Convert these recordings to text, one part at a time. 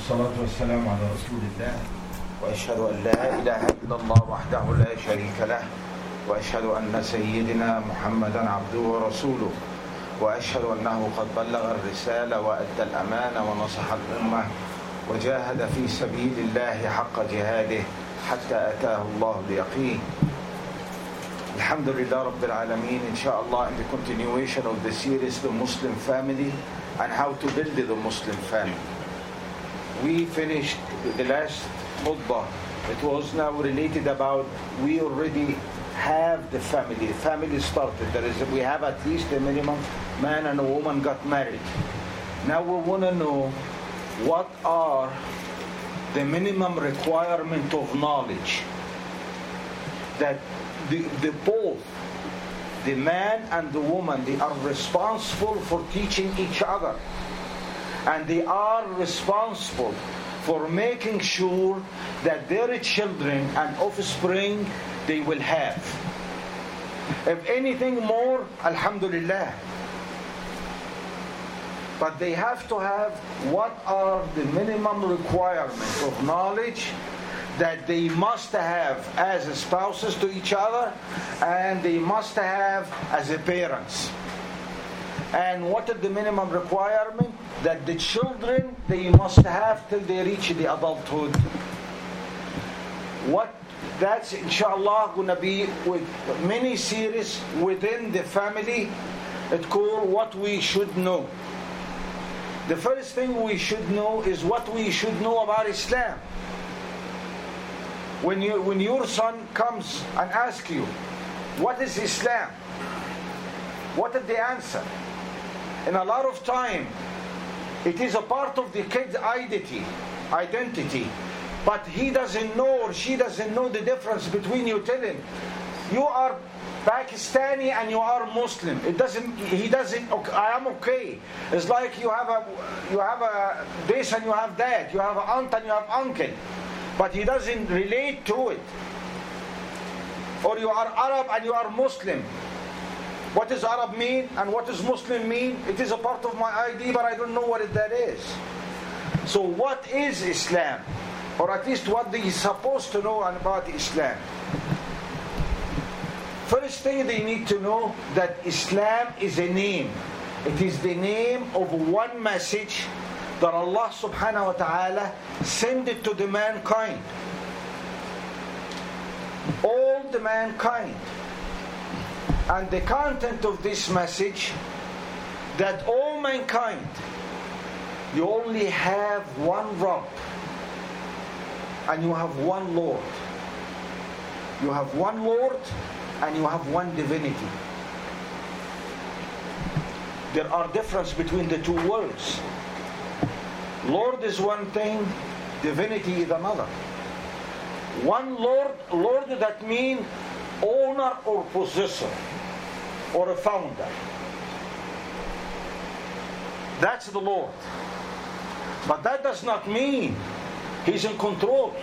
والصلاة والسلام على رسول الله وأشهد أن لا إله إلا الله وحده لا شريك له وأشهد أن سيدنا محمدا عبده ورسوله وأشهد أنه قد بلغ الرسالة وأدى الأمانة ونصح الأمة وجاهد في سبيل الله حق جهاده حتى أتاه الله اليقين. Alhamdulillah Rabbil Alameen, inshallah, in the continuation of the series The Muslim Family and how to build the Muslim family. We finished the last khutbah. It was now related about we already have the family. The family started. We have at least a minimum man and a woman got married. Now we want to know what are the minimum requirement of knowledge that the both the man and the woman, they are responsible for teaching each other, and they are responsible for making sure that their children and offspring they will have. If anything more, alhamdulillah, but they have to have what are the minimum requirements of knowledge that they must have as spouses to each other, and they must have as a parents. And what is the minimum requirement that the children they must have till they reach the adulthood? That's inshallah going to be with many series within the family. It's called What We Should Know. The first thing we should know is what we should know about Islam. When your son comes and asks you, what is Islam? What is the answer? And a lot of time, it is a part of the kid's identity. But he doesn't know or she doesn't know the difference between you tell him, you are Pakistani and you are Muslim. He doesn't, I am okay. It's like you have a this and you have that. You have an aunt and you have uncle. But he doesn't relate to it. Or you are Arab and you are Muslim. What does Arab mean and what does Muslim mean? It is a part of my ID, but I don't know what that is. So what is Islam? Or at least what they are supposed to know about Islam. First thing they need to know that Islam is a name. It is the name of one message that Allah subhanahu wa ta'ala sent it to the mankind. All the mankind. And the content of this message, that all mankind, you only have one Rabb and you have one Lord. You have one Lord and you have one divinity. There are differences between the two words. Lord is one thing, divinity is another. One Lord that means owner or possessor or a founder. That's the Lord. But that does not mean He's in control.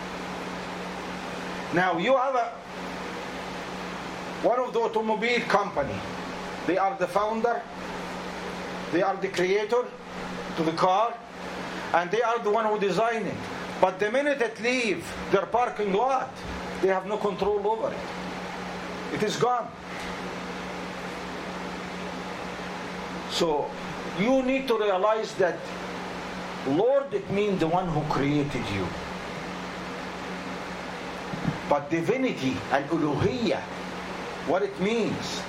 Now you have one of the automobile company. They are the founder. They are the creator to the car. And they are the one who design it. But the minute it leave their parking lot, they have no control over it. It is gone. So you need to realize that Lord, it means the one who created you. But divinity and uluhiyya, what it means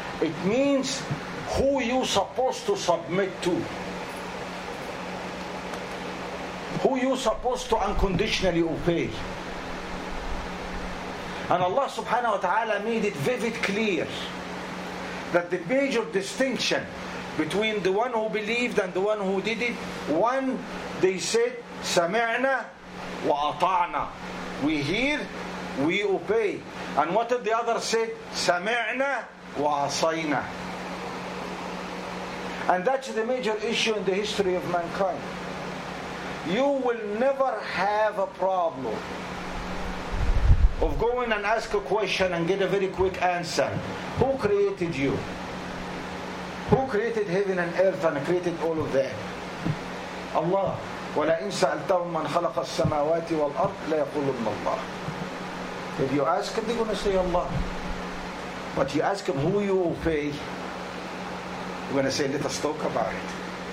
who you supposed to submit to. Who you supposed to unconditionally obey. And Allah subhanahu wa ta'ala made it very clear that the major distinction between the one who believed and the one who did it, one, they said, Sami'na wa ata'na. We hear, we obey. And what did the other say? Sami'na wa asayna. And that's the major issue in the history of mankind. You will never have a problem of going and ask a question and get a very quick answer. Who created you? Who created heaven and earth and created all of that? Allah. وَلَئِنْ سَأَلْتَهُمْ مَنْ خَلَقَ السَّمَاوَاتِ وَالْأَرْضِ لَيَقُولُنَّ اللَّهُ. If you ask him, they're going to say Allah. But you ask him who you obey, you're going to say, let us talk about it.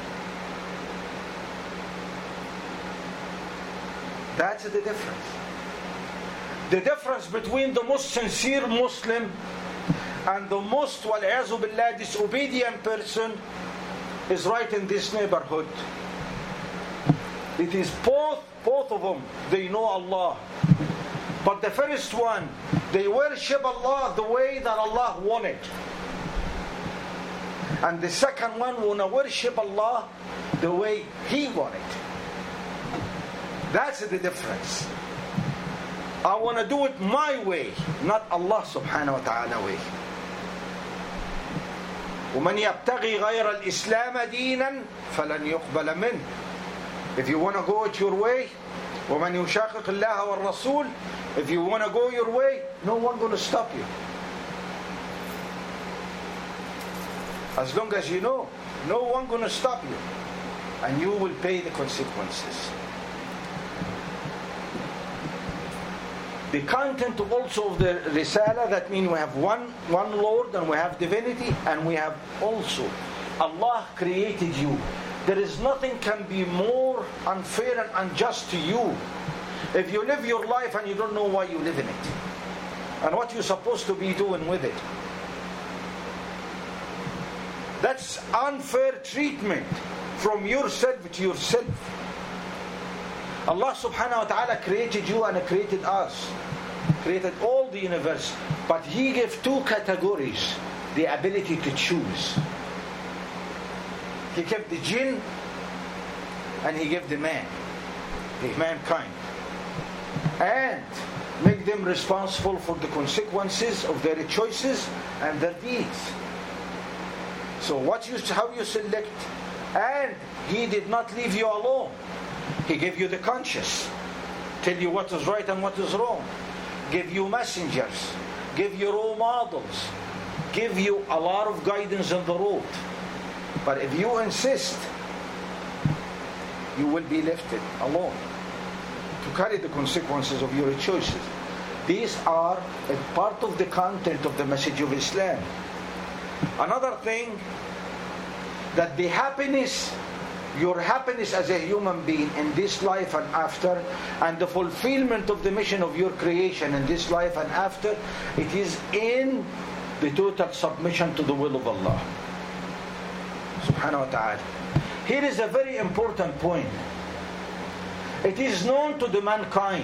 That's the difference. The difference between the most sincere Muslim and the most, wal-'iyāzu billah, disobedient person is right in this neighborhood. It is both of them, they know Allah. But the first one, they worship Allah the way that Allah wanted. And the second one wanna worship Allah the way He wanted. That's the difference. I wanna do it my way, not Allah subhanahu wa ta'ala way. وَمَنْ يَبْتَغِي غَيْرَ الْإِسْلَامَ دِينًا فَلَنْ يُقْبَلَ مِنْهُ. If you wanna go it your way, وَمَنْ يُشَاقِقِ اللَّهَ وَالرَّسُولِ, if you want to go your way, no one going to stop you. As long as you know, no one going to stop you. And you will pay the consequences. The content also of the Risala, that means we have one Lord and we have divinity and we have also Allah created you. There is nothing can be more unfair and unjust to you. If you live your life and you don't know why you live in it and what you're supposed to be doing with it, that's unfair treatment from yourself to yourself. Allah subhanahu wa ta'ala created you and created us, created all the universe, but He gave two categories the ability to choose. He gave the jinn and He gave the man, the mankind, and make them responsible for the consequences of their choices and their deeds. So how you select, and He did not leave you alone. He gave you the conscience, tell you what is right and what is wrong, give you messengers, give you role models, give you a lot of guidance on the road. But if you insist, you will be left alone to carry the consequences of your choices. These are a part of the content of the message of Islam. Another thing, that the happiness, your happiness as a human being in this life and after, and the fulfillment of the mission of your creation in this life and after, it is in the total submission to the will of Allah subhanahu wa ta'ala. Here is a very important point. It is known to the mankind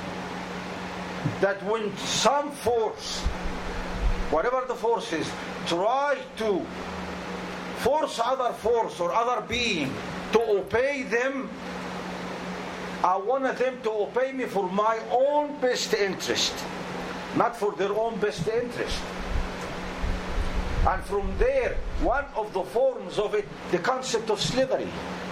that when some force, whatever the force is, try to force other force or other being to obey them, I want them to obey me for my own best interest, not for their own best interest. And from there, one of the forms of it, the concept of slavery.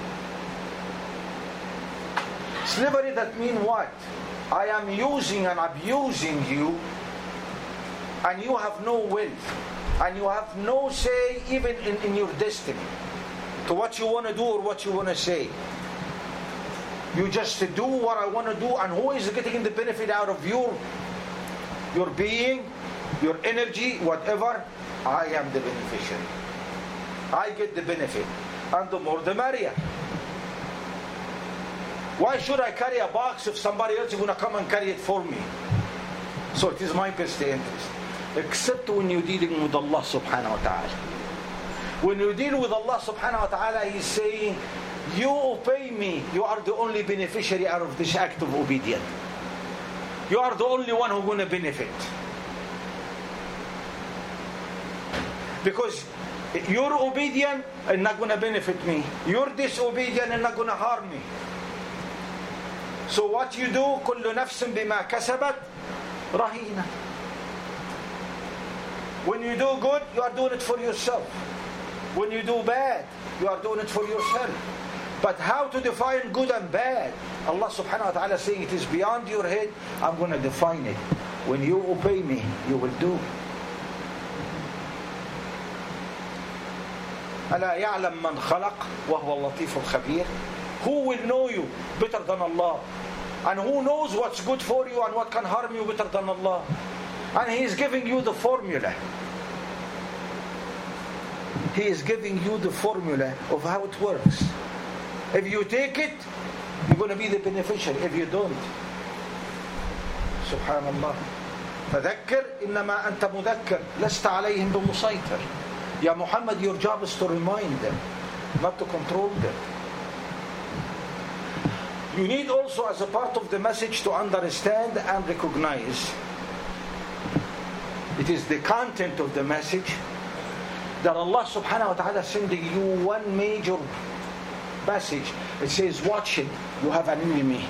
Slavery, that means what? I am using and abusing you, and you have no will, and you have no say even in your destiny, to what you want to do or what you want to say. You just do what I want to do, and who is getting the benefit out of your being, your energy, whatever? I am the beneficiary. I get the benefit, and the more the merrier. Why should I carry a box if somebody else is going to come and carry it for me? So it is my best interest. Except when you're dealing with Allah subhanahu wa ta'ala. When you deal with Allah subhanahu wa ta'ala, He's saying, you obey me, you are the only beneficiary out of this act of obedience. You are the only one who's going to benefit. Because you're obedient and not going to benefit me. You're disobedient and not going to harm me. So what you do, كل نفس بما كسبت رهينة. When you do good, you are doing it for yourself. When you do bad, you are doing it for yourself. But how to define good and bad? Allah subhanahu wa ta'ala is saying it is beyond your head. I'm going to define it. When you obey me, you will do. ألا يعلم من خلق وهو اللطيف الخبير. Who will know you better than Allah? And who knows what's good for you and what can harm you better than Allah? And He is giving you the formula. He is giving you the formula of how it works. If you take it, you're going to be the beneficiary. If you don't, Subhanallah. فذكر إنما أنت مذكر لست عليهم بمسيطر. Ya Muhammad, your job is to remind them, not to control them. You need also, as a part of the message, to understand and recognize it is the content of the message that Allah subhanahu wa ta'ala is sending you one major message. It says, watch it, you have an enemy.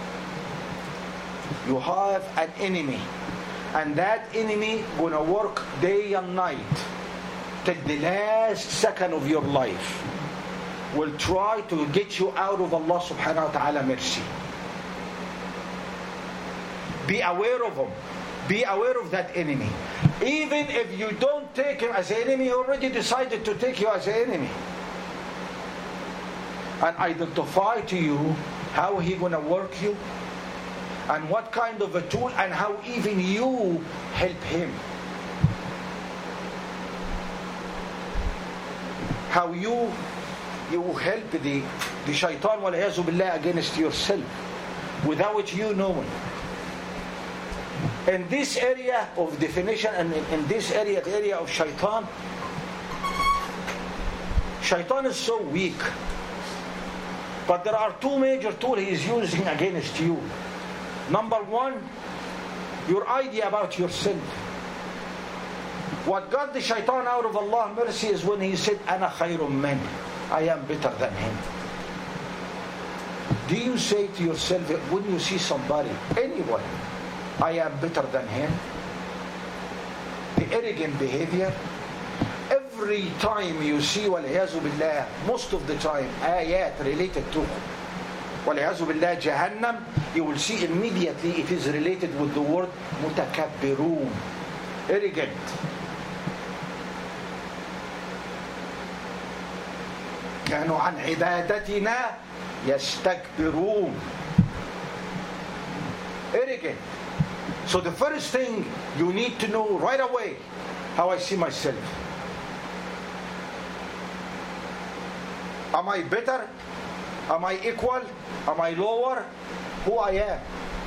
You have an enemy. And that enemy gonna work day and night till the last second of your life. Will try to get you out of Allah subhanahu wa ta'ala mercy. Be aware of him. Be aware of that enemy. Even if you don't take him as an enemy, he already decided to take you as an enemy. And identify to you how he gonna work you, and what kind of a tool, and how even you help him. How you help the shaitan wal-iyazu billah against yourself without you knowing. In this area of definition, and in this area, the area of shaitan is so weak. But there are two major tools he is using against you. Number one, your idea about yourself. What got the shaitan out of Allah's mercy is when he said, أَنَا خَيْرٌ مِّنْهُ, I am better than him. Do you say to yourself when you see somebody, anyone, I am better than him? The arrogant behavior. Every time you see, wal-iyazu billah, most of the time, ayat related to wal-iyazu billah, Jahannam, you will see immediately it is related with the word mutakabbirun, arrogant. كانوا عن عبادتنا يستكبرون, arrogant. So the first thing you need to know right away, how I see myself. Am I better? Am I equal? Am I lower? Who I am?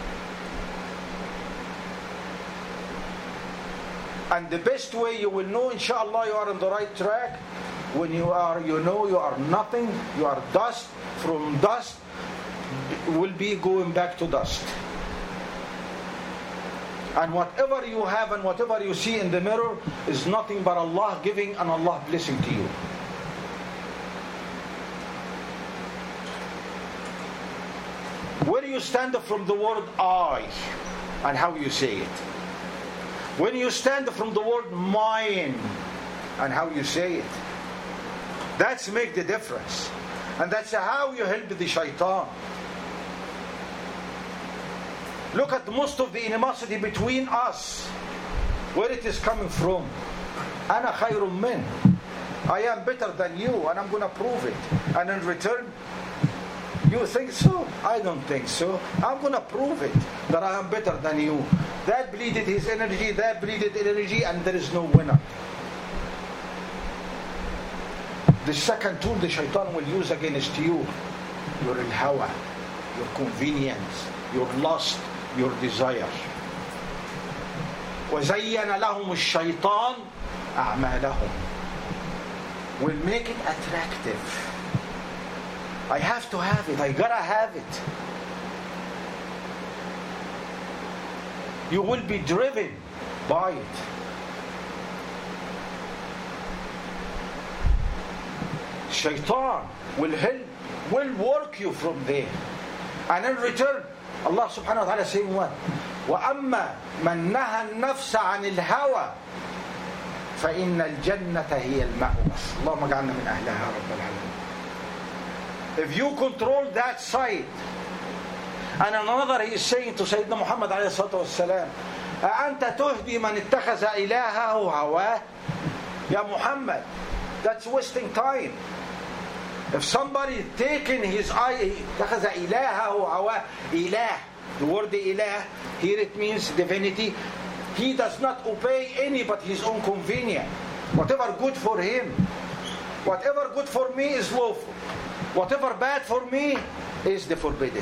And the best way you will know, inshallah, you are on the right track, when you know you are nothing, you are dust, from dust will be going back to dust. And whatever you have and whatever you see in the mirror is nothing but Allah giving and Allah blessing to you. Where you stand from the word I and how you say it. When you stand from the word mine and how you say it. That's make the difference. And that's how you help the shaitan. Look at most of the animosity between us, where it is coming from. أَنَا خَيْرٌ مِّنْ, I am better than you and I'm going to prove it. And in return, you think so? I don't think so. I'm going to prove it, that I am better than you. That bleeded his energy, that bleeded energy, and there is no winner. The second tool the shaitan will use against you, your al-hawa, your convenience, your lust, your desire. وَزَيَّنَ لَهُمُ الشَّيْطَانِ أَعْمَالَهُم, will make it attractive. I have to have it, I gotta have it. You will be driven by it. Shaitan will work you from there. And in return, Allah subhanahu wa ta'ala is saying what? وَأَمَّا مَنْ نَهَى النَّفْسَ عَنِ الْهَوَى فَإِنَّ الْجَنَّةَ هِيَ الْمَأْوَى. اللهم اجعلنا من أهلها رب العالمين. If you control that side. And another, he is saying to Sayyidina Muhammad alayhi salatu wassalam, أَأَنْتَ تُهْدِي مَنِ اتَّخَذَ إِلَهَهُ هَوَاهُ. Ya Muhammad, that's wasting time. If somebody taken his eye, اتخذ إلهه هواه, إله, the word إله, here it means divinity. He does not obey any but his own convenience. Whatever good for him, whatever good for me is lawful. Whatever bad for me is the forbidden.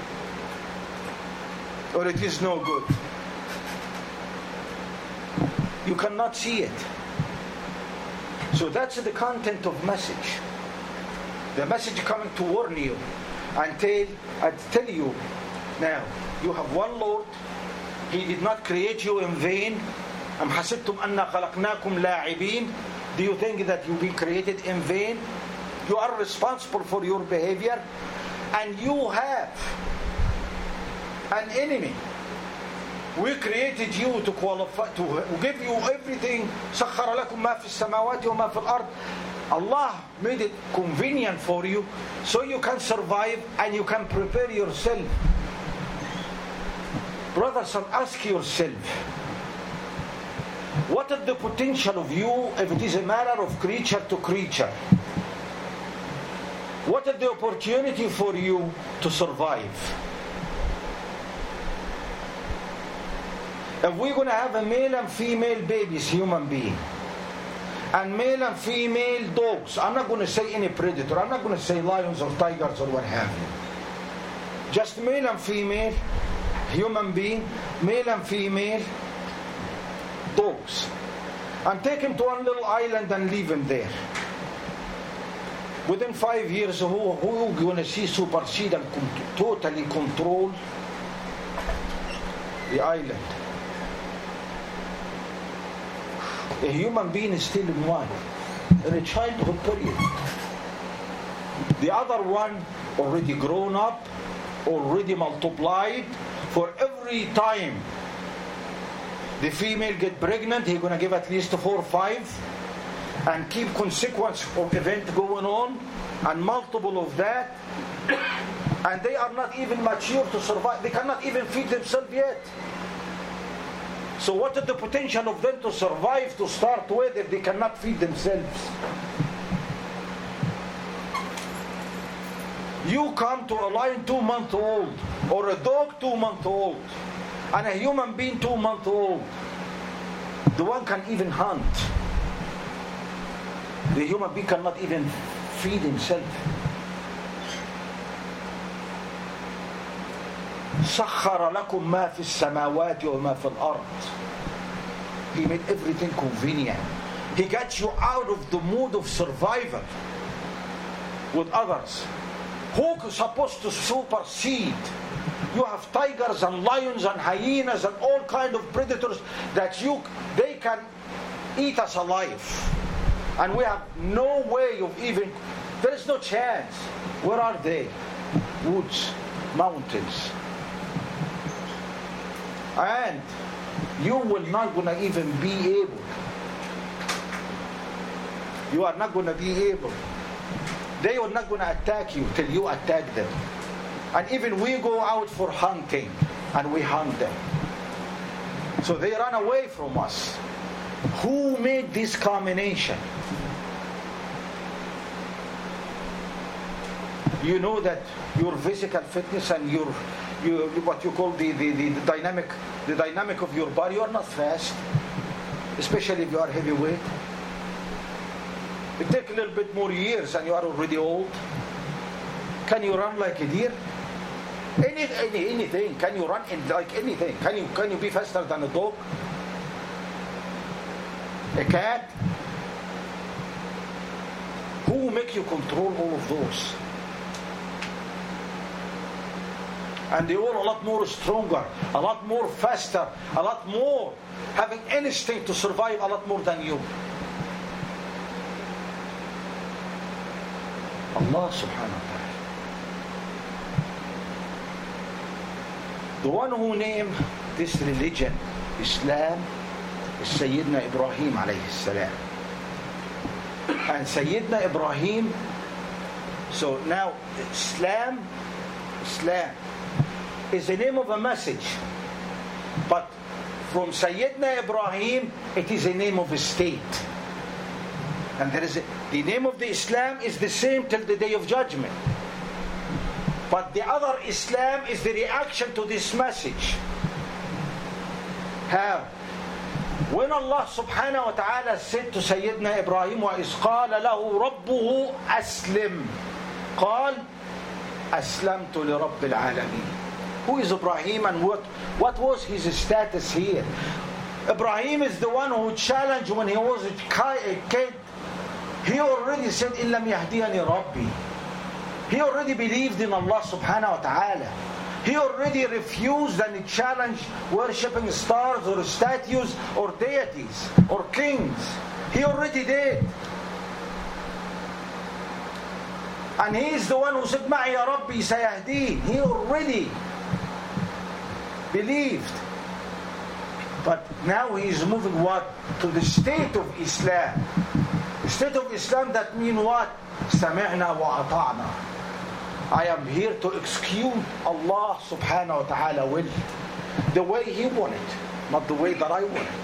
Or it is no good. You cannot see it. So that's the content of message. The message coming to warn you and tell you, now you have one Lord. He did not create you in vain. أم حسبتم أن خلقناكم لاعبين. Do you think that you've been created in vain? You are responsible for your behavior, and you have an enemy. We created you to qualify, to give you everything. سخر لكم ما في السماوات وما في الأرض. Allah made it convenient for you, so you can survive and you can prepare yourself. Brothers, ask yourself, what is the potential of you if it is a matter of creature to creature? What is the opportunity for you to survive? If we're going to have a male and female babies, human being, and male and female dogs, I'm not going to say any predator, I'm not going to say lions or tigers or what have you. Just male and female human being, male and female dogs, and take him to one little island and leave him there. Within 5 years, who going to see supersede and totally control the island? A human being is still in one, in a childhood period. The other one already grown up, already multiplied. For every time the female get pregnant, he's going to give at least 4 or 5, and keep consequence of event going on, and multiple of that. And they are not even mature to survive. They cannot even feed themselves yet. So what is the potential of them to survive to start with if they cannot feed themselves? You come to a lion 2 months old, or a dog 2 months old, and a human being 2 months old. The one can even hunt. The human being cannot even feed himself. سخر لكم ما في السماوات وما في الأرض. He made everything convenient. He got you out of the mood of survival with others. Who is supposed to supersede? You have tigers and lions and hyenas and all kind of predators that they can eat us alive. And we have no way of even, there is no chance. Where are they? Woods, mountains. And you will not going to even be able. You are not going to be able. They are not going to attack you till you attack them. And even we go out for hunting and we hunt them. So they run away from us. Who made this combination? You know that your physical fitness and your what you call the dynamic of your body, you are not fast, especially if you are heavyweight. It takes a little bit more years and you are already old. Can you run like a deer? Anything. Can you run like anything? Can you be faster than a dog? A cat? Who will make you control all of those? And they were a lot more stronger, a lot more faster, a lot more having instinct to survive a lot more than you. Allah subhanahu wa ta'ala. The one who named this religion Islam is Sayyidina Ibrahim alayhi salam. And Sayyidina Ibrahim, so now Islam is the name of a message, but from Sayyidina Ibrahim it is a name of a state. And there is The name of the Islam is the same till the day of judgment. But the other Islam is the reaction to this message. How? When Allah subhanahu wa ta'ala said to Sayyidina Ibrahim, وَإِذْ قَالَ لَهُ رَبُّهُ أَسْلِمْ قَالَ أَسْلَمْتُ لِرَبِّ الْعَالَمِينَ. Who is Ibrahim and what was his status here? Ibrahim is the one who challenged when he was a kid. He already said, إِن لَمْ يَهْدِيَنِي رَبِّي. He already believed in Allah subhanahu wa ta'ala. He already refused and challenged worshipping stars or statues or deities or kings. He already did. And he is the one who said, مَعِي يَا رَبِّي سَيَهْدِينِ. He already believed. But now he is moving what? To the state of Islam. The state of Islam, that means what? سَمِعْنَا وَأَطَعْنَا. I am here to execute Allah subhanahu wa ta'ala will. The way He wanted, not the way that I wanted.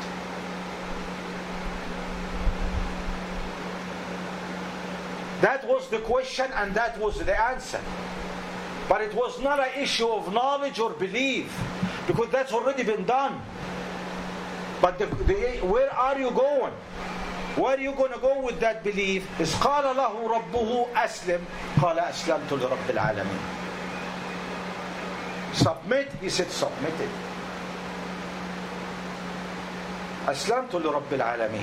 That was the question and that was the answer. But it was not an issue of knowledge or belief, because that's already been done. But where are you going? Where are you going to go with that belief? Is قال له ربه أسلم قال أسلمت لرب العالمين. Submit, he said submitted. أسلمت لرب العالمين.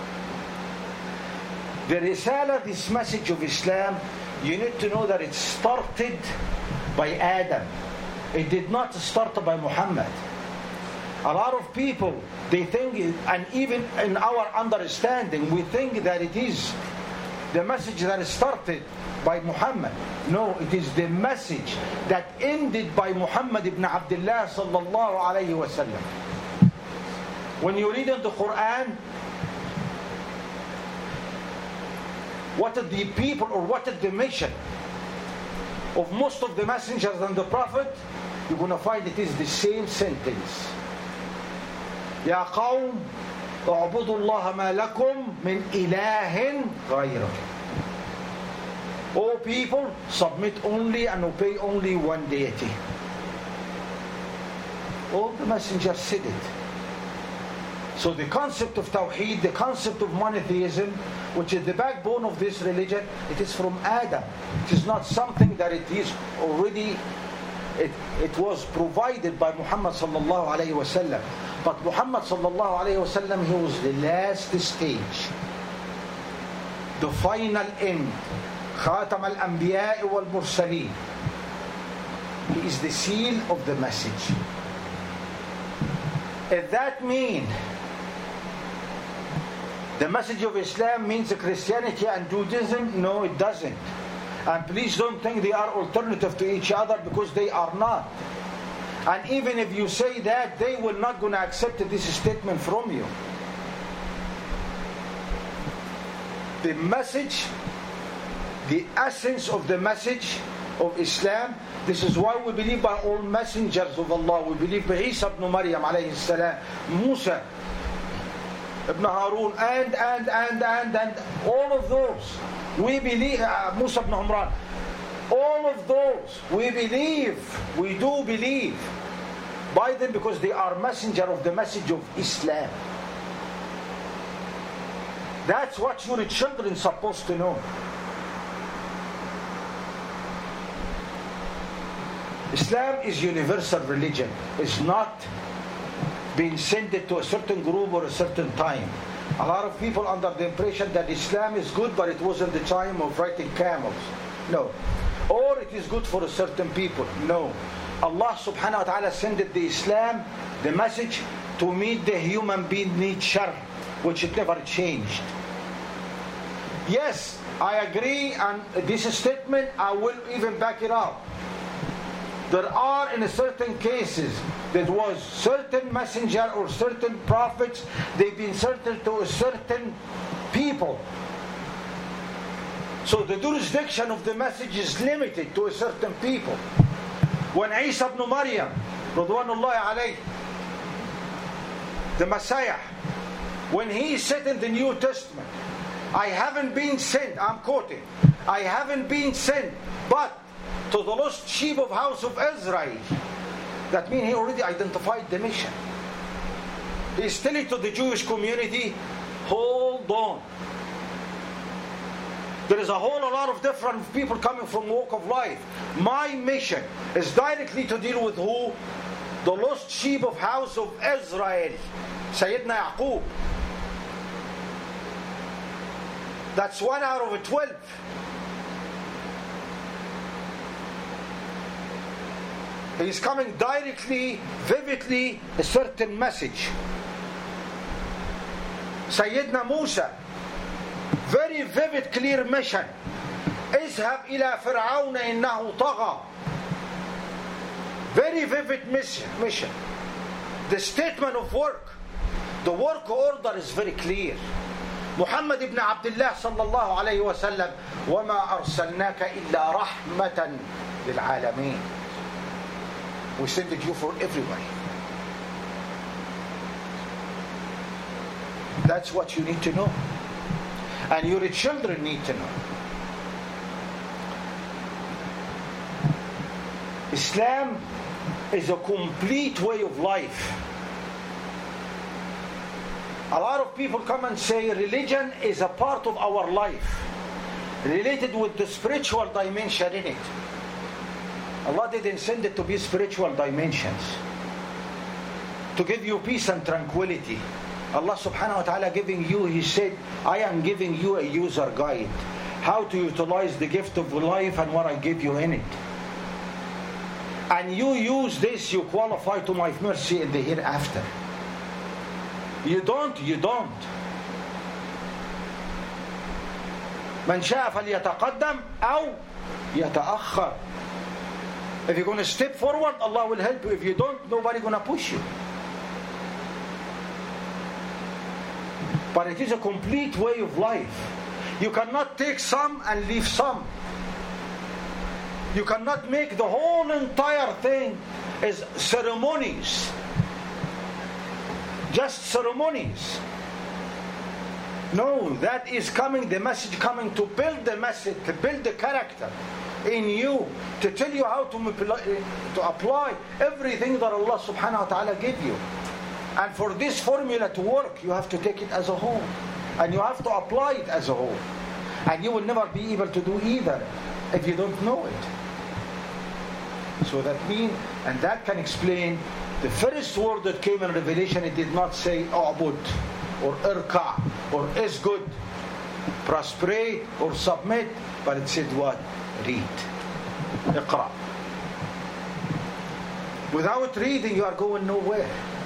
The Risala, this message of Islam, you need to know that it started by Adam. It did not start by Muhammad. A lot of people, they think, and even in our understanding, we think that it is the message that started by Muhammad. No, it is the message that ended by Muhammad ibn Abdullah sallallahu alayhi wa sallam. When you read in the Quran, what are the people or what is the mission of most of the messengers and the prophet, you're going to find it is the same sentence. يا قوم اعبدوا الله ما لكم من إله غيره. O people, submit only and obey only one deity. All the messengers said it. So the concept of Tawheed, the concept of monotheism, which is the backbone of this religion, it is from Adam. It is not something that it is already, it was provided by Muhammad sallallahu alayhi wa sallam. But Muhammad sallallahu alayhi wa sallam, he was the last stage, the final end. Khatam al-Anbiya wal-Mursaleen. He is the seal of the message. If that means the message of Islam means Christianity and Judaism, no, it doesn't. And please don't think they are alternative to each other, because they are not. And even if you say that, they will not going to accept this statement from you. The message, the essence of the message of Islam, this is why we believe by all messengers of Allah. We believe by Isa ibn Maryam alayhi salam, Musa ibn Harun, and all of those. We believe, Musa ibn Umran. All of those, we believe, we do believe by them, because they are messenger of the message of Islam. That's what your children are supposed to know. Islam is universal religion. It's not being sent to a certain group or a certain time. A lot of people under the impression that Islam is good, but it wasn't the time of riding camels. No. Or it is good for a certain people. No. Allah subhanahu wa ta'ala sent the Islam, the message, to meet the human being nature, which it never changed. Yes, I agree, and this statement, I will even back it up. There are in certain cases that was certain messenger or certain prophets, they've been certain to a certain people. So the jurisdiction of the message is limited to a certain people. When Isa ibn Maryam, Radwanullahi alayhi, the Messiah, when he said in the New Testament, I haven't been sent, I'm quoting, I haven't been sent but to the lost sheep of house of Israel. That means he already identified the mission. He's telling to the Jewish community, hold on. There is a whole lot of different people coming from walk of life. My mission is directly to deal with who? The lost sheep of house of Israel. Sayyidina Yaqub. That's 1 out of 12. He's coming directly, vividly, a certain message. Sayyidina Musa, very vivid, clear mission. اذهب إلى فرعون إنه طغى. Very vivid mission. The statement of work, the work order is very clear. Muhammad ibn Abdullah sallallahu alayhi wa sallam, وَمَا أَرْسَلْنَاكَ إِلَّا رَحْمَةً لِلْعَالَمِينَ. We sent you for everybody. That's what you need to know. And your children need to know. Islam is a complete way of life. A lot of people come and say religion is a part of our life, related with the spiritual dimension in it. Allah didn't send it to be spiritual dimensions, to give you peace and tranquility. Allah subhanahu wa ta'ala giving you, He said, I am giving you a user guide, how to utilize the gift of life and what I give you in it. And you use this, you qualify to my mercy in the hereafter. You don't. من شاء فليتقدم أو يتأخر. If you're going to step forward, Allah will help you. If you don't, nobody's going to push you. But it is a complete way of life. You cannot take some and leave some. You cannot make the whole entire thing as ceremonies. Just ceremonies. No, that is coming, the message coming to build the message, to build the character in you, to tell you how to apply everything that Allah subhanahu wa ta'ala gave you. And for this formula to work, you have to take it as a whole. And you have to apply it as a whole. And you will never be able to do either if you don't know it. So that means, and that can explain, the first word that came in Revelation, it did not say A'bud or Irka or Isgud, prostrate or submit, but it said what? Read. Iqra. Without reading, you are going nowhere.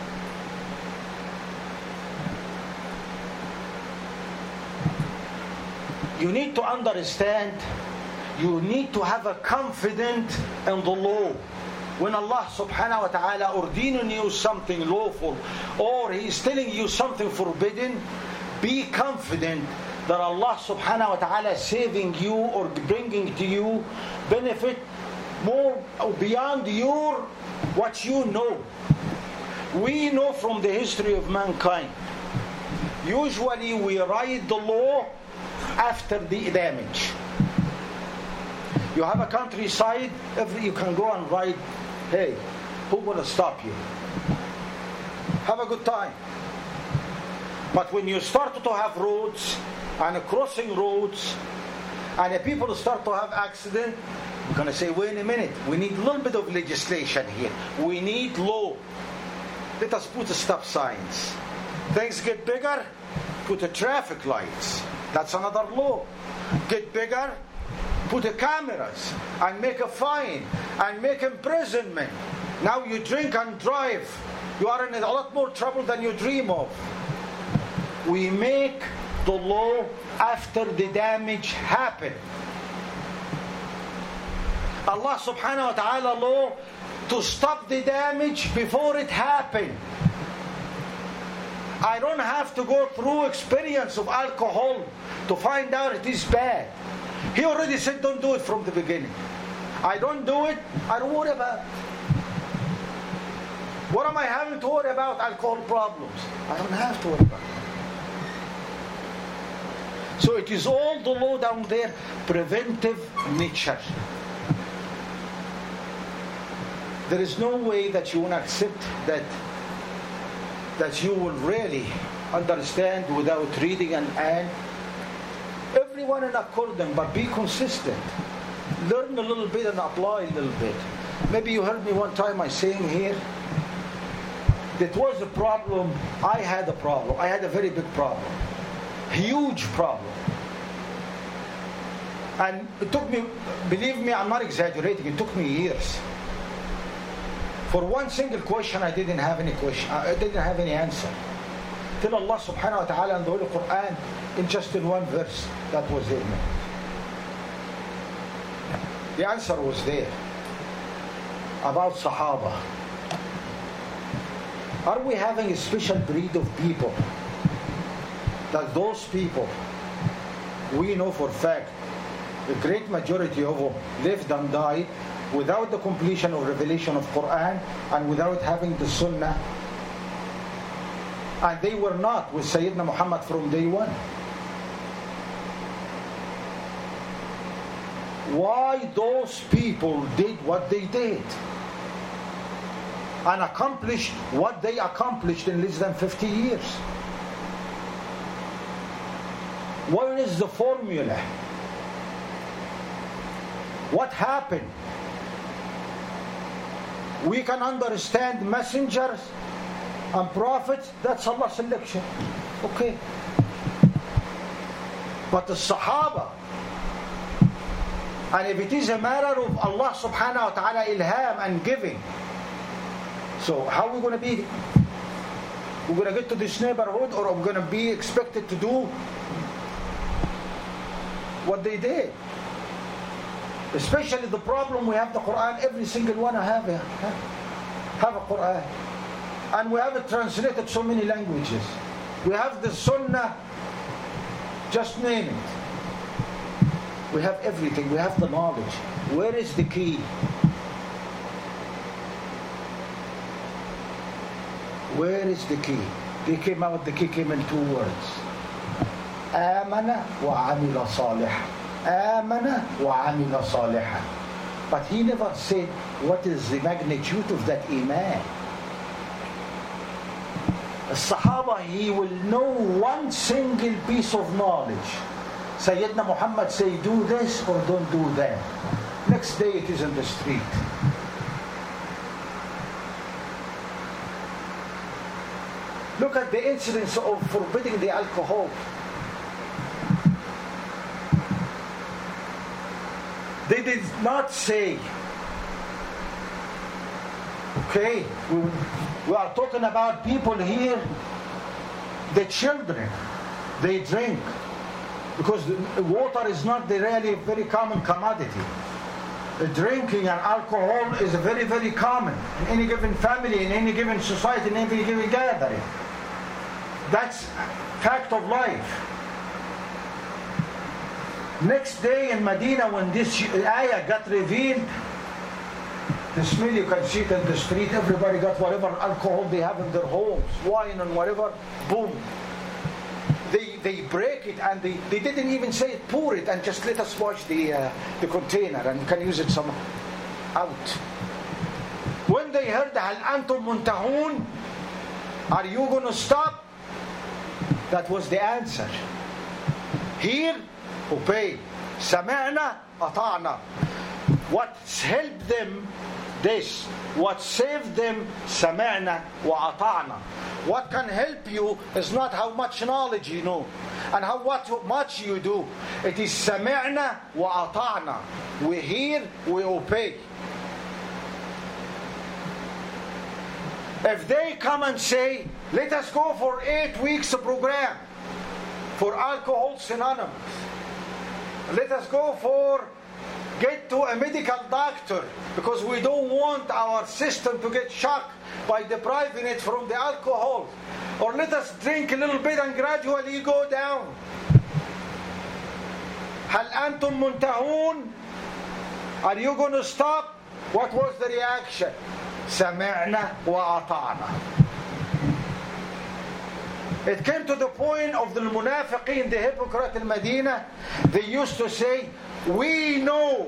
You need to understand, you need to have a confidence in the law. When Allah subhanahu wa ta'ala ordaining you something lawful, or He is telling you something forbidden, be confident that Allah subhanahu wa ta'ala is saving you or bringing to you benefit more beyond your what you know. We know from the history of mankind, usually we write the law after the damage. You have a countryside, you can go and write, hey, who will stop you? Have a good time. But when you start to have roads and crossing roads and the people start to have accident, you're going to say, wait a minute, we need a little bit of legislation here. We need law. Let us put the stop signs. Things get bigger, put the traffic lights. That's another law. Get bigger, put the cameras and make a fine and make imprisonment. Now you drink and drive, you are in a lot more trouble than you dream of. We make the law after the damage happened. Allah subhanahu wa ta'ala law to stop the damage before it happened. I don't have to go through experience of alcohol to find out it is bad. He already said don't do it from the beginning. I don't do it, I don't worry about it. What am I having to worry about? Alcohol problems. I don't have to worry about it. So it is all the law down there, preventive nature. There is no way that you will accept that you will really understand without reading and everyone in accordance, but be consistent. Learn a little bit and apply a little bit. Maybe you heard me one time I saying here, that was a problem. I had a problem. I had a very big problem. Huge problem. And it took me, believe me, I'm not exaggerating, it took me years. For one single question, I didn't have any answer. Till Allah subhanahu wa ta'ala in the Holy Quran, in one verse, that was it. The answer was there. About Sahaba. Are we having a special breed of people? That those people, we know for a fact, the great majority of them lived and died without the completion of revelation of Quran and without having the Sunnah. And they were not with Sayyidina Muhammad from day one. Why those people did what they did and accomplished what they accomplished in less than 50 years? What is the formula? What happened? We can understand messengers and prophets, that's Allah's selection. Okay. But the Sahaba, and if it is a matter of Allah subhanahu wa ta'ala ilham and giving, so how are we going to be? We're going to get to this neighborhood, or I'm going to be expected to do what they did? Especially the problem, we have the Quran, every single one have a Quran. And we have it translated so many languages. We have the Sunnah, just name it. We have everything, we have the knowledge. Where is the key? Where is the key? The key came in two words. آمن وعمل صالحا. آمن وعمل صالحا. But he never said what is the magnitude of that iman. The Sahaba, he will know one single piece of knowledge. Sayyidina Muhammad say, do this or don't do that. Next day it is in the street. Look at the incidents of forbidding the alcohol. They did not say, okay, we are talking about people here, the children, they drink. Because water is not the really very common commodity. Drinking and alcohol is very, very common in any given family, in any given society, in any given gathering. That's fact of life. Next day in Medina, when this ayah got revealed, the smell, you can see it in the street, everybody got whatever alcohol they have in their homes, wine and whatever, boom. They break it, and they didn't even say pour it and just let us wash the container and you can use it some out. When they heard هل أنتم منتهون, are you going to stop? That was the answer. Here, obey. سمعنا أطعنا. What helped them, this. What saved them, سمعنا وأطعنا. What can help you is not how much knowledge you know and how much you do. It is سمعنا وأطعنا. We hear, we obey. If they come and say, let us go for 8 weeks program for Alcoholics Anonymous. Let us go for get to a medical doctor because we don't want our system to get shocked by depriving it from the alcohol. Or let us drink a little bit and gradually go down. هل أنتم منتهون? Are you going to stop? What was the reaction? سمعنا وأطعنا. It came to the point of the munafiqeen, the hypocrite in Medina. They used to say, we know.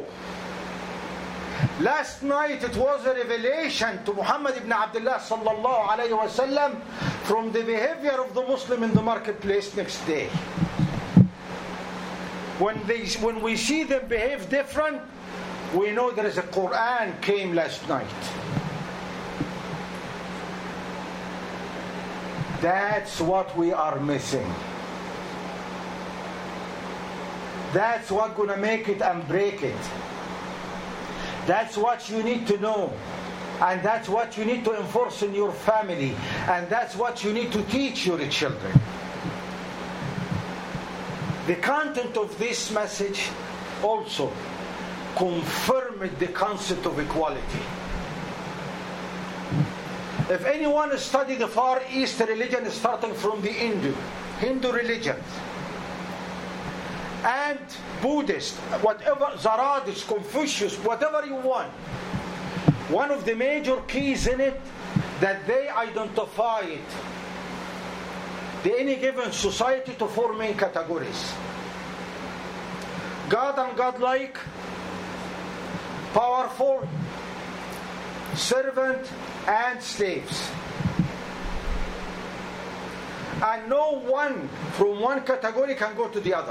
Last night it was a revelation to Muhammad ibn Abdullah sallallahu alayhi wa sallam from the behavior of the Muslim in the marketplace next day. When we see them behave different, we know there is a Quran came last night. That's what we are missing. That's what's going to make it and break it. That's what you need to know. And that's what you need to enforce in your family. And that's what you need to teach your children. The content of this message also confirmed the concept of equality. If anyone study the Far East religion starting from the Hindu religions and Buddhist, whatever, Zoroastrian, Confucius, whatever you want, one of the major keys in it that they identify it, any given society, to four main categories: God and godlike, powerful, servant, and slaves. And no one from one category can go to the other.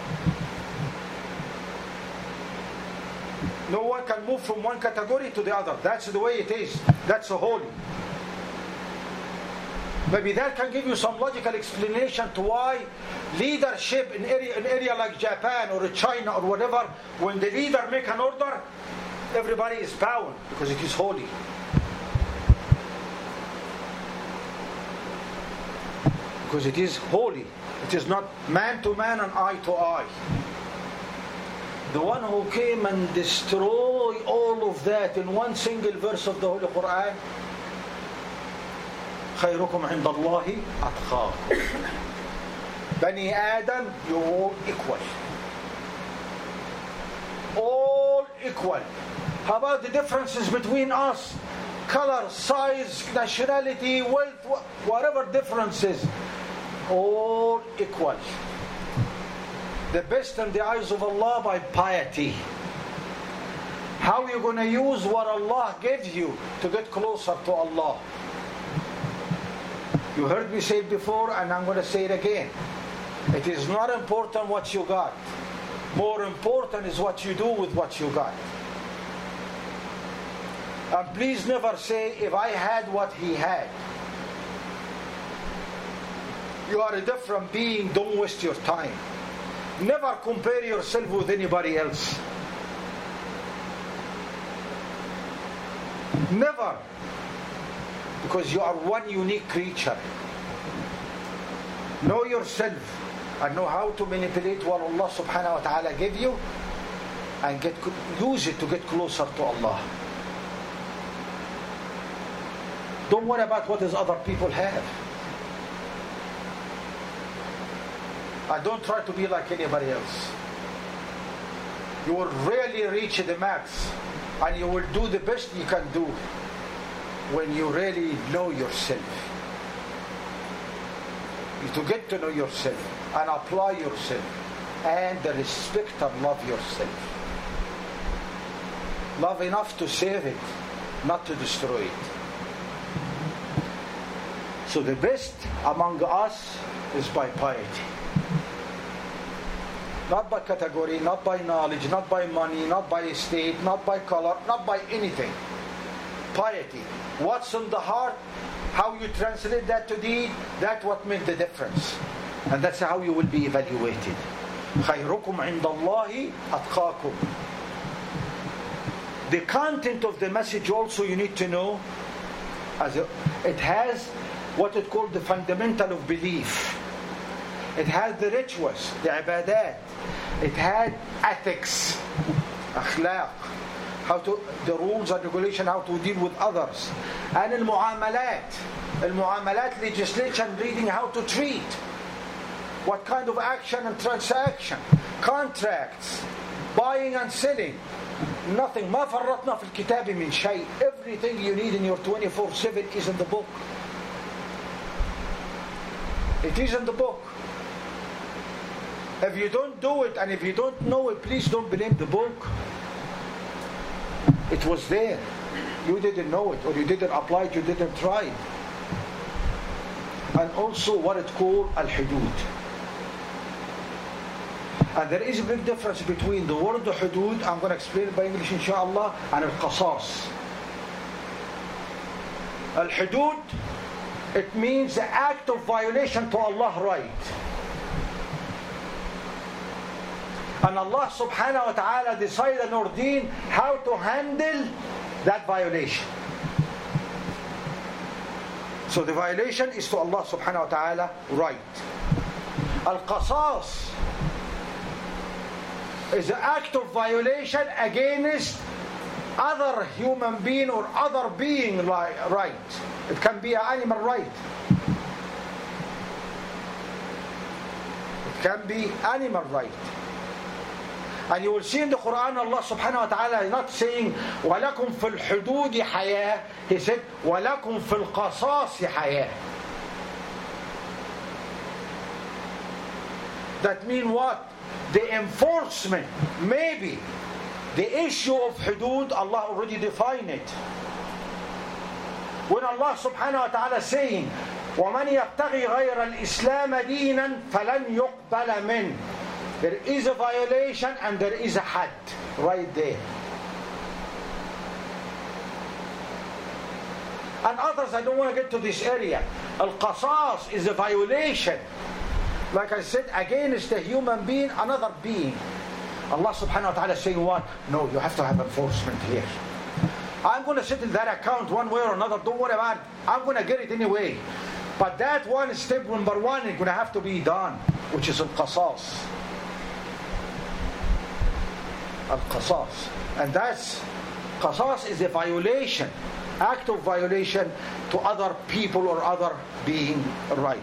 No one can move from one category to the other. That's the way it is. That's holy. Maybe that can give you some logical explanation to why leadership in area like Japan or China or whatever, when the leader make an order, everybody is bound because it is holy. Because it is holy. It is not man to man and eye to eye. The one who came and destroyed all of that in one single verse of the Holy Quran, خيركم عند الله أتقاكم. Bani Adam, you're all equal. All equal. How about the differences between us? Color, size, nationality, wealth, whatever differences. All equal. The best in the eyes of Allah by piety. How are you going to use what Allah gives you to get closer to Allah? You heard me say it before, and I'm going to say it again. It is not important what you got. More important is what you do with what you got. And please never say, if I had what he had. You are a different being, don't waste your time. Never compare yourself with anybody else. Never. Because you are one unique creature. Know yourself and know how to manipulate what Allah subhanahu wa ta'ala gave you and use it to get closer to Allah. Don't worry about what other people have. And don't try to be like anybody else. You will really reach the max, and you will do the best you can do when you really know yourself. To get to know yourself and apply yourself and respect and love yourself. Love enough to save it, not to destroy it. So the best among us is by piety. Not by category, not by knowledge, not by money, not by estate, not by color, not by anything. Piety. What's in the heart, how you translate that to deed, that's what makes the difference. And that's how you will be evaluated. خَيْرُكُمْ عِنْدَ اللَّهِ أَتْقَاكُمْ. The content of the message also you need to know, it has what it called the fundamental of belief. It has the rituals, the ibadat. It had ethics, akhlaq, the rules and regulation, how to deal with others. And al-mu'amalat legislation, reading how to treat. What kind of action and transaction. Contracts, buying and selling. Nothing. ما فرطنا في الكتاب من شيء. Everything you need in your 24/7 is in the book. It is in the book. If you don't do it and if you don't know it, please don't blame the book. It was there. You didn't know it, or you didn't apply it, you didn't try it. And also what it's called al-hudud. And there is a big difference between the word hudud, I'm going to explain it by English inshallah, and al-qasas. Al-hudud, it means the act of violation to Allah's right. And Allah subhanahu wa ta'ala decided and ordained how to handle that violation. So the violation is to Allah subhanahu wa ta'ala right. Al-qasas is an act of violation against other human being or other being right. It can be an animal right. It can be animal right. And you will see in the Quran Allah subhanahu wa ta'ala is not saying وَلَكُمْ فِي الْحُدُودِ حَيَاةٌ. He said وَلَكُمْ فِي الْقَصَاصِ حَيَاةٌ. That means what? The enforcement, maybe the issue of hudud, Allah already defined it. When Allah subhanahu wa ta'ala saying وَمَنْ يَبْتَغِي غَيْرَ الْإِسْلَامَ دِينًا فَلَنْ يُقْبَلَ مِنْهُ. There is a violation and there is a had right there. And others, I don't want to get to this area. Al-qasas is a violation, like I said, against a human being, another being. Allah subhanahu wa ta'ala is saying what? No, you have to have enforcement here. I'm going to settle that account one way or another. Don't worry about it. I'm going to get it anyway. But that one step, number one, is going to have to be done, which is al-qasas. Al-qasas. And that's, qasas is a violation, act of violation to other people or other being right.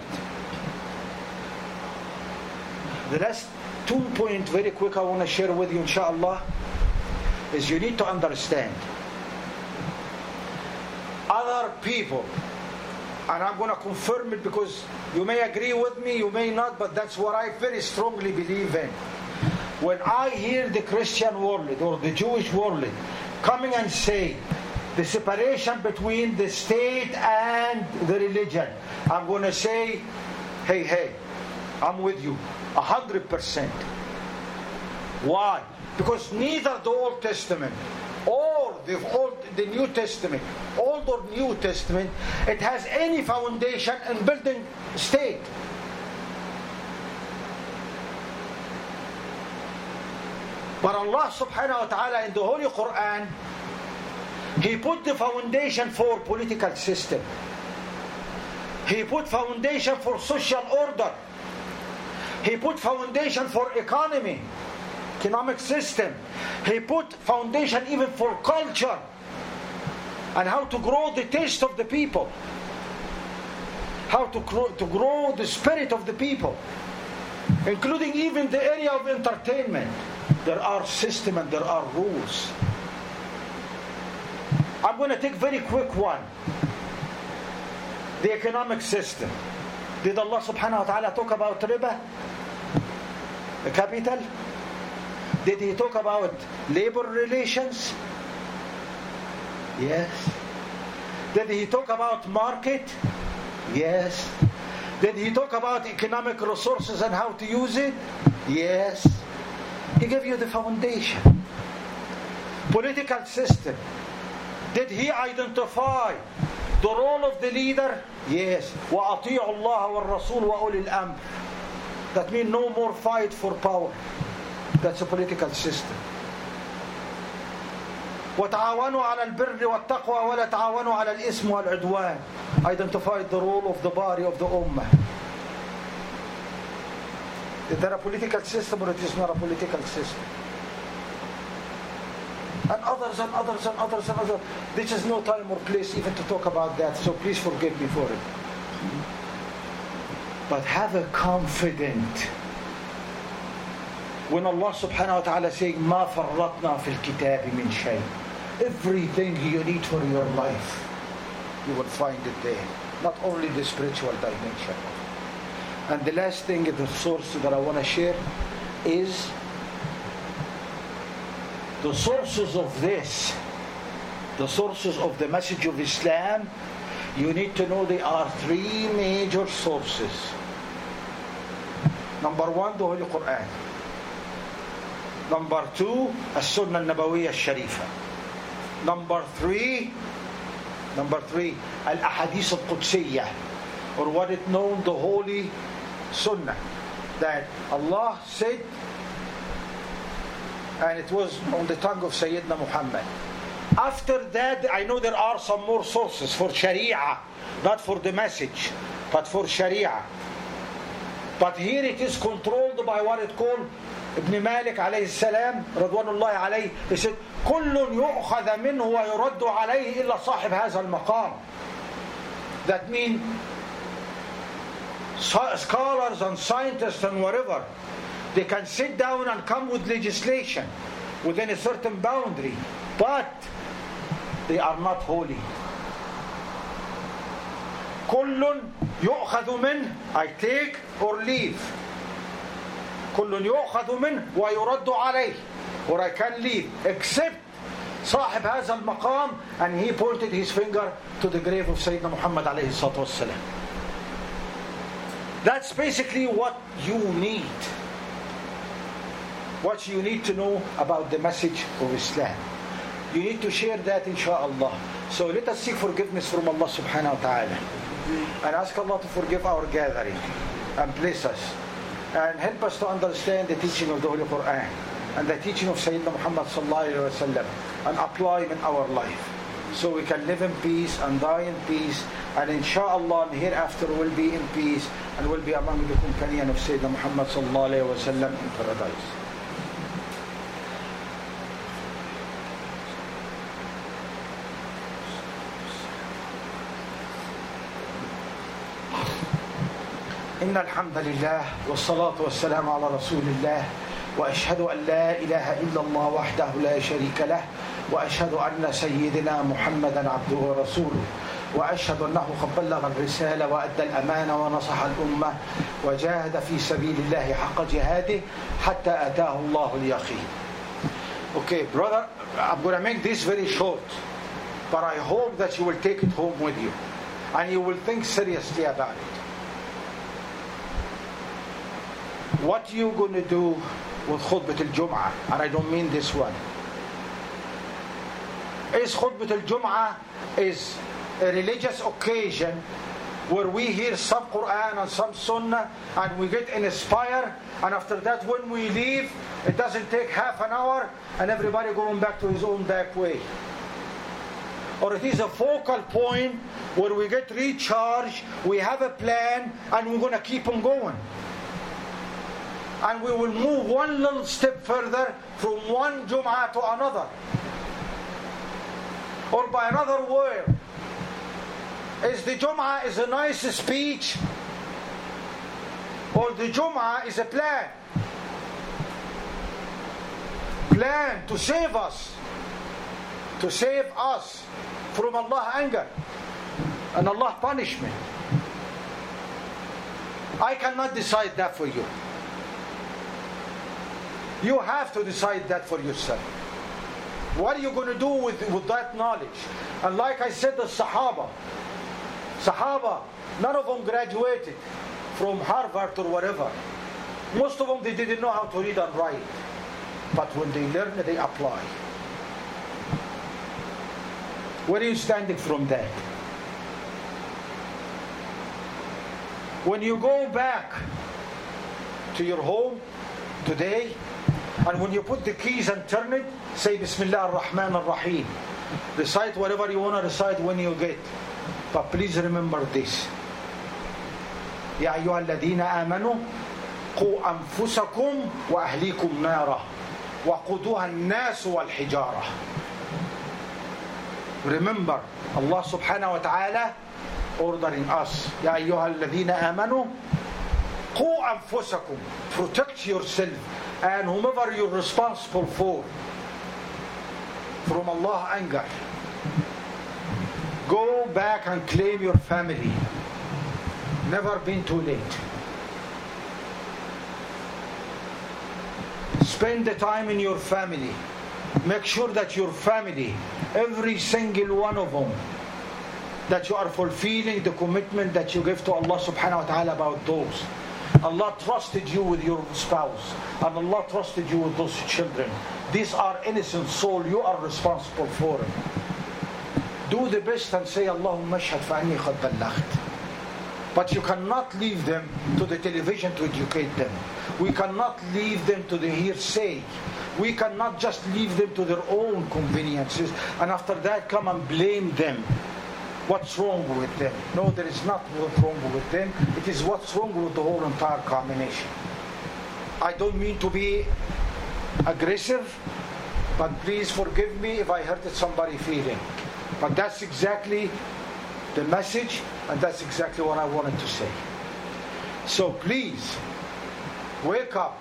The last 2 points, very quick, I want to share with you, inshallah, is you need to understand other people, and I'm going to confirm it because you may agree with me, you may not, but that's what I very strongly believe in. When I hear the Christian world or the Jewish world coming and say the separation between the state and the religion, I'm going to say, hey, I'm with you 100%. Why? Because neither the Old Testament or the New Testament, Old or New Testament, it has any foundation in building state. But Allah subhanahu wa ta'ala in the Holy Quran, He put the foundation for political system. He put foundation for social order. He put foundation for economic system. He put foundation even for culture and how to grow the taste of the people, how to grow the spirit of the people, including even the area of entertainment. There are systems and there are rules. I'm going to take very quick one. The economic system. Did Allah subhanahu wa ta'ala talk about riba? The capital? Did He talk about labor relations? Yes. Did He talk about market? Yes. Did He talk about economic resources and how to use it? Yes. He gave you the foundation. Political system. Did He identify the role of the leader? Yes. وَأَطِيعُوا اللَّهَ وَالرَّسُولُ وَأُولِي الْأَمْرِ. That means no more fight for power. That's a political system. وَتَعَاوَنُوا عَلَى الْبِرِّ وَالتَّقْوَى وَلَا تَعَاوَنُوا عَلَى الْإِثْمِ وَالْعُدْوَانِ. Identified the role of the body of the ummah. Is there a political system or it is not a political system? And others and others and others and others. This is no time or place even to talk about that, so please forgive me for it. But have a confidence. When Allah subhanahu wa ta'ala saying مَا فَرَّطْنَا فِي الْكِتَابِ مِنْ شَيْءٍ, everything you need for your life, you will find it there. Not only the spiritual dimension. And the last thing, the source that I want to share is the sources of this, the sources of the message of Islam. You need to know there are three major sources. Number one, the Holy Quran. Number two, As-Sunnah Al-Nabawiyya Al-Sharifa. Number three, Al-Ahadith Al-Qudsiyya, or what is known the Holy Sunnah, that Allah said, and it was on the tongue of Sayyidina Muhammad. After that, I know there are some more sources for Sharia, not for the message, but for Sharia. But here it is controlled by what it called Ibn Malik alayhi salam, Radwanullahi alayhi. He said, كل يؤخذ منه ويرد عليه إلا صاحب هذا المقام. That means scholars and scientists and whatever, they can sit down and come with legislation within a certain boundary, but they are not holy. كل يؤخذ منه, I take or leave. كل يؤخذ منه ويرد عليه, or I can leave, except صاحب هذا المقام, and he pointed his finger to the grave of Sayyidina Muhammad alayhi salatu wassalam. That's basically what you need. What you need to know about the message of Islam. You need to share that, insha'Allah. So let us seek forgiveness from Allah subhanahu wa ta'ala, and ask Allah to forgive our gathering and bless us and help us to understand the teaching of the Holy Quran and the teaching of Sayyidina Muhammad sallallahu alayhi wa sallam, and apply them in our life, so we can live in peace and die in peace, and insha'Allah hereafter we'll be in peace and we'll be among the companion of Sayyidina Muhammad sallallahu alayhi wa sallam in paradise. إن الحمد لله والصلاة والسلام على رسول الله وأشهد أن لا إله إلا الله وحده لا شريك له وأشهد أن سيدنا محمدا عبده ورسوله وأشهد أنه قد بلغ الرسالة وأدى الأمانة ونصح الأمة وجاهد في سبيل الله حق جهاده حتى أتاه الله اليقين. Okay, brother, I'm going to make this very short, but I hope that you will take it home with you and you will think seriously about it. What you going to do with Khutbah al-Jum'ah, and I don't mean this one, is Khutbah al-Jum'ah is a religious occasion where we hear some Quran and some Sunnah and we get inspired, and after that when we leave it doesn't take half an hour and everybody going back to his own back way. Or it is a focal point where we get recharged, we have a plan, and we're going to keep on going. And we will move one little step further from one Jum'ah to another. Or by another word, is the Jum'ah is a nice speech, or the Jum'ah is a plan? Plan to save us from Allah's anger and Allah's punishment. I cannot decide that for you. You have to decide that for yourself. What are you going to do with that knowledge? And like I said, the Sahaba, none of them graduated from Harvard or whatever. Most of them, they didn't know how to read and write. But when they learn, they apply. Where are you standing from that? When you go back to your home today, and when you put the keys and turn it, say Bismillah ar-Rahman ar-Rahim. Recite whatever you want to recite when you get. But please remember this. يا أيها الذين آمنوا قوا أنفسكم وأهليكم نارا وقودها الناس والحجارة. Remember, Allah subhanahu wa ta'ala ordering us, يا أيها الذين آمنوا قوا أنفسكم, protect yourself and whomever you're responsible for from Allah's anger. Go back and claim your family. Never been too late. Spend the time in your family. Make sure that your family, every single one of them, that you are fulfilling the commitment that you give to Allah subhanahu wa ta'ala about those. Allah trusted you with your spouse, and Allah trusted you with those children. These are innocent souls. You are responsible for them. Do the best and say, Allahumma ashhad fa'anni qad ballaghт. But you cannot leave them to the television to educate them. We cannot leave them to the hearsay. We cannot just leave them to their own conveniences and after that come and blame them. What's wrong with them? No, there is not what's wrong with them. It is what's wrong with the whole entire combination. I don't mean to be aggressive, but please forgive me if I hurted somebody's feeling. But that's exactly the message, and that's exactly what I wanted to say. So please, wake up.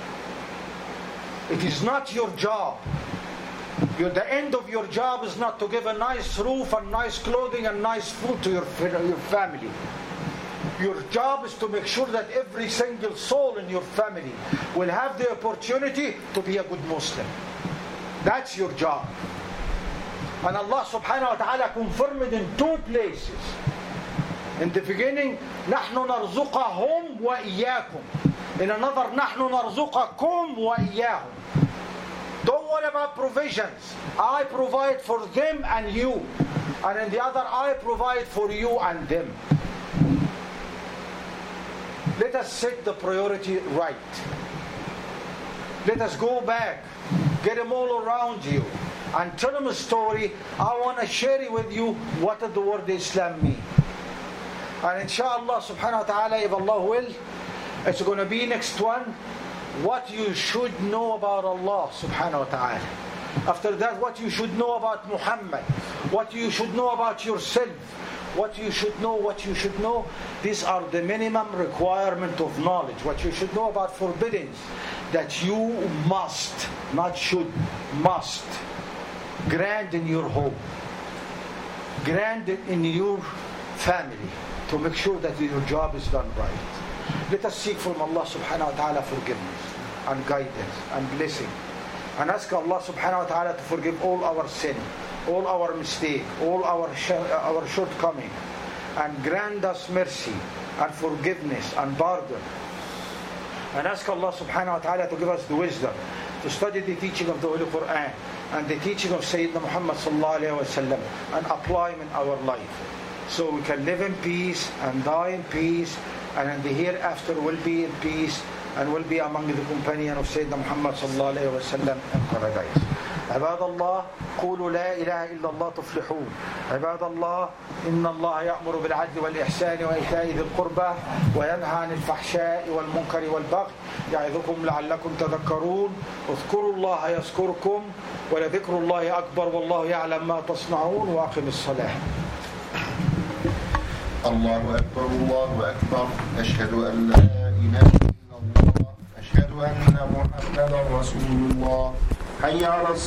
It is not your job. The end of your job is not to give a nice roof and nice clothing and nice food to your family. Your job is to make sure that every single soul in your family will have the opportunity to be a good Muslim. That's your job. And Allah subhanahu wa ta'ala confirmed in two places. In the beginning, نَحْنُ نَرْزُقَهُمْ وَإِيَّاكُمْ. In another, نَحْنُ نَرْزُقَكُمْ وَإِيَّاهُمْ. Don't worry about provisions. I provide for them and you. And in the other, I provide for you and them. Let us set the priority right. Let us go back. Get them all around you. And tell them a story. I want to share it with you. What does the word Islam mean? And inshallah subhanahu wa ta'ala, if Allah will, it's going to be next one. What you should know about Allah subhanahu wa ta'ala. After that, what you should know about Muhammad. What you should know about yourself. What you should know. These are the minimum requirement of knowledge. What you should know about forbiddings. That you must, not should, must. Grant in your home. Grant in your family. To make sure that your job is done right. Let us seek from Allah subhanahu wa ta'ala forgiveness and guidance and blessing. And ask Allah subhanahu wa ta'ala to forgive all our sin, all our mistake, all our shortcoming. And grant us mercy and forgiveness and pardon. And ask Allah subhanahu wa ta'ala to give us the wisdom to study the teaching of the Holy Quran and the teaching of Sayyidina Muhammad sallallahu alayhi wa sallam and apply them in our life. So we can live in peace and die in peace, and in the hereafter will be in peace and will be among the companion of Sayyidina Muhammad sallallahu alayhi wa sallam in paradise. عباد الله قولوا لا إله إلا الله تفلحون. عباد الله إن الله يأمر بالعدل والإحسان وإيتاء ذي القربى وينهى عن الفحشاء والمنكر والبغي يعظكم لعلكم تذكرون. اذكروا الله يذكركم ولذكر الله أكبر والله يعلم ما تصنعون. وأقم الصلاة. الله أكبر الله أكبر أشهد أن لا إله إلا الله أشهد أن محمدا رسول الله حي على الصلاة.